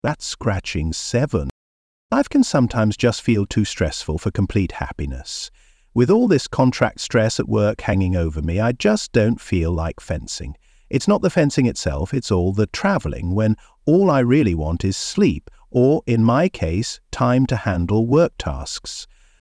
That's scratching 7. Life can sometimes just feel too stressful for complete happiness. With all this contract stress at work hanging over me, I just don't feel like fencing. It's not the fencing itself, it's all the travelling, when all I really want is sleep, or, in my case, time to handle work tasks.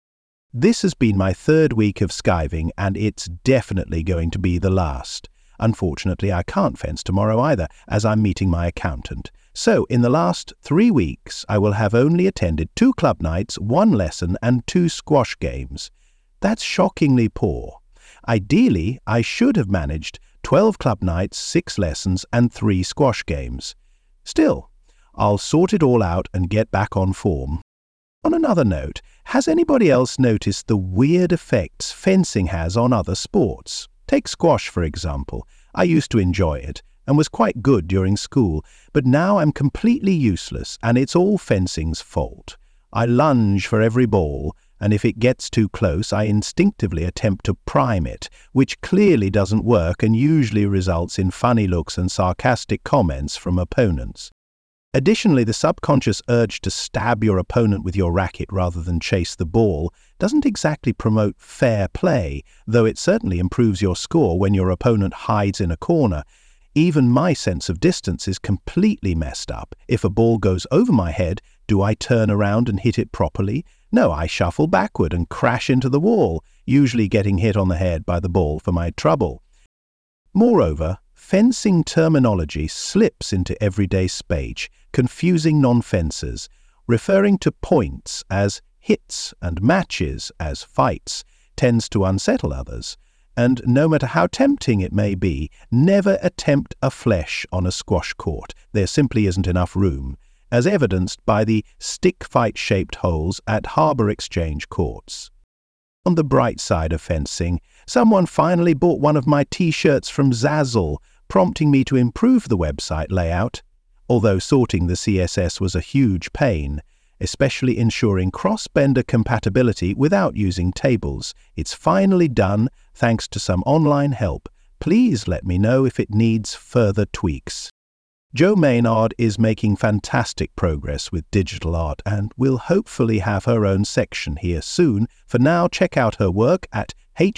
This has been my 3rd week of skiving, and it's definitely going to be the last. Unfortunately, I can't fence tomorrow either, as I'm meeting my accountant. So, in the last 3 weeks, I will have only attended 2 club nights, 1 lesson, and 2 squash games. That's shockingly poor. Ideally, I should have managed 12 club nights, 6 lessons, and 3 squash games. Still, I'll sort it all out and get back on form. On another note, has anybody else noticed the weird effects fencing has on other sports? Take squash, for example. I used to enjoy it and was quite good during school, but now I'm completely useless, and it's all fencing's fault. I lunge for every ball, and if it gets too close, I instinctively attempt to prime it, which clearly doesn't work and usually results in funny looks and sarcastic comments from opponents. Additionally, the subconscious urge to stab your opponent with your racket rather than chase the ball doesn't exactly promote fair play, though it certainly improves your score when your opponent hides in a corner. Even my sense of distance is completely messed up. If a ball goes over my head, do I turn around and hit it properly? No, I shuffle backward and crash into the wall, usually getting hit on the head by the ball for my trouble. Moreover, fencing terminology slips into everyday speech, confusing non-fencers, referring to points as hits and matches as fights tends to unsettle others. And no matter how tempting it may be, never attempt a flesh on a squash court. There simply isn't enough room, as evidenced by the stick fight-shaped holes at Harbour Exchange courts. On the bright side of fencing, someone finally bought one of my t-shirts from Zazzle, prompting me to improve the website layout, although sorting the CSS was a huge pain, especially ensuring cross-bender compatibility without using tables. It's finally done, thanks to some online help. Please let me know if it needs further tweaks. Jo Maynard is making fantastic progress with digital art and will hopefully have her own section here soon. For now, check out her work at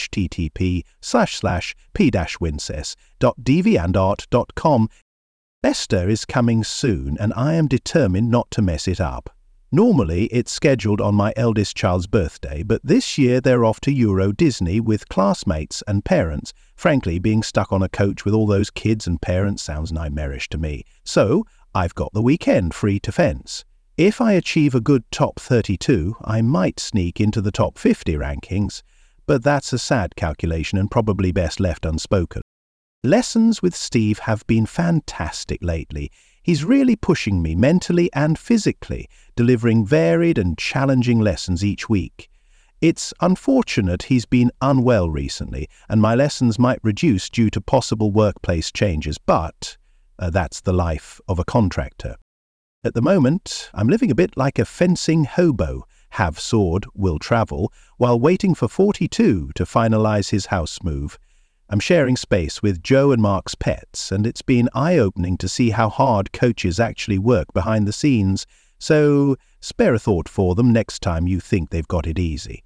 http://p-winces.deviantart.com. Leicester is coming soon, and I am determined not to mess it up. Normally, it's scheduled on my eldest child's birthday, but this year they're off to Euro Disney with classmates and parents. Frankly, being stuck on a coach with all those kids and parents sounds nightmarish to me. So, I've got the weekend free to fence. If I achieve a good top 32, I might sneak into the top 50 rankings, but that's a sad calculation and probably best left unspoken. Lessons with Steve have been fantastic lately. He's really pushing me mentally and physically, delivering varied and challenging lessons each week. It's unfortunate he's been unwell recently, and my lessons might reduce due to possible workplace changes, but that's the life of a contractor. At the moment, I'm living a bit like a fencing hobo, have sword, will travel, while waiting for 42 to finalise his house move. I'm sharing space with Joe and Mark's pets, and it's been eye-opening to see how hard coaches actually work behind the scenes, so spare a thought for them next time you think they've got it easy.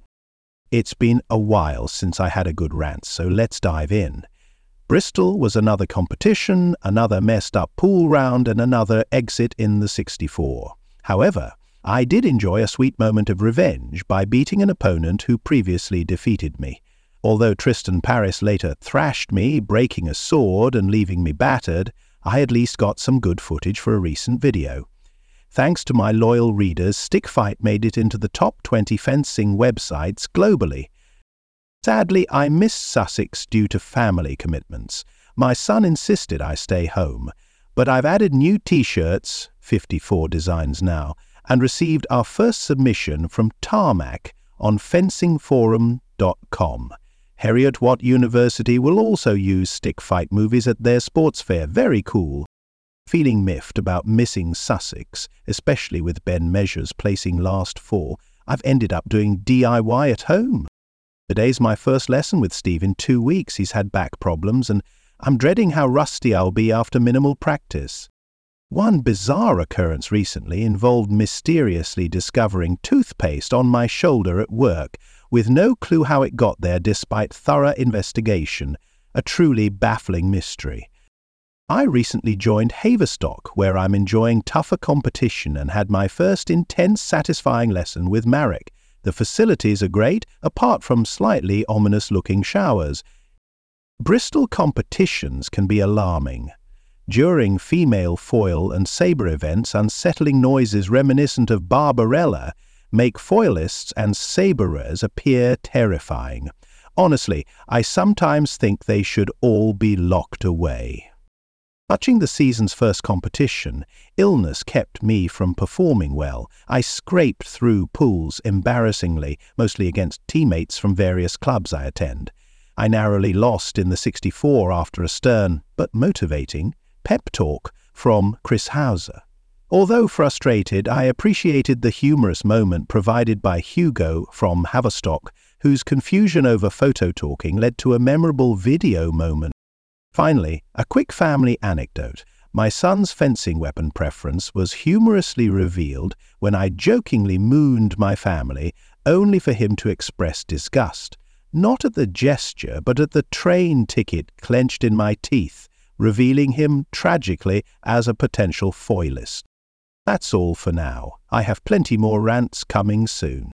It's been a while since I had a good rant, so let's dive in. Bristol was another competition, another messed-up pool round, and another exit in the 64. However, I did enjoy a sweet moment of revenge by beating an opponent who previously defeated me. Although Tristan Paris later thrashed me, breaking a sword and leaving me battered, I at least got some good footage for a recent video. Thanks to my loyal readers, Stick Fight made it into the top 20 fencing websites globally. Sadly, I missed Sussex due to family commitments. My son insisted I stay home, but I've added new t-shirts, 54 designs now, and received our first submission from Tarmac on fencingforum.com. Heriot-Watt University will also use stick fight movies at their sports fair. Very cool. Feeling miffed about missing Sussex, especially with Ben Measures placing last 4, I've ended up doing DIY at home. Today's my first lesson with Steve in 2 weeks. He's had back problems, and I'm dreading how rusty I'll be after minimal practice. One bizarre occurrence recently involved mysteriously discovering toothpaste on my shoulder at work, with no clue how it got there despite thorough investigation, a truly baffling mystery. I recently joined Haverstock, where I'm enjoying tougher competition and had my first intense, satisfying lesson with Marek. The facilities are great, apart from slightly ominous-looking showers. Bristol competitions can be alarming. During female foil and sabre events, unsettling noises reminiscent of Barbarella make foilists and sabrers appear terrifying. Honestly, I sometimes think they should all be locked away. Touching the season's first competition, illness kept me from performing well. I scraped through pools embarrassingly, mostly against teammates from various clubs I attend. I narrowly lost in the 64 after a stern, but motivating, pep talk from Chris Hauser. Although frustrated, I appreciated the humorous moment provided by Hugo from Haverstock, whose confusion over photo talking led to a memorable video moment. Finally, a quick family anecdote. My son's fencing weapon preference was humorously revealed when I jokingly mooned my family, only for him to express disgust, not at the gesture but at the train ticket clenched in my teeth, revealing him tragically as a potential foilist. That's all for now. I have plenty more rants coming soon.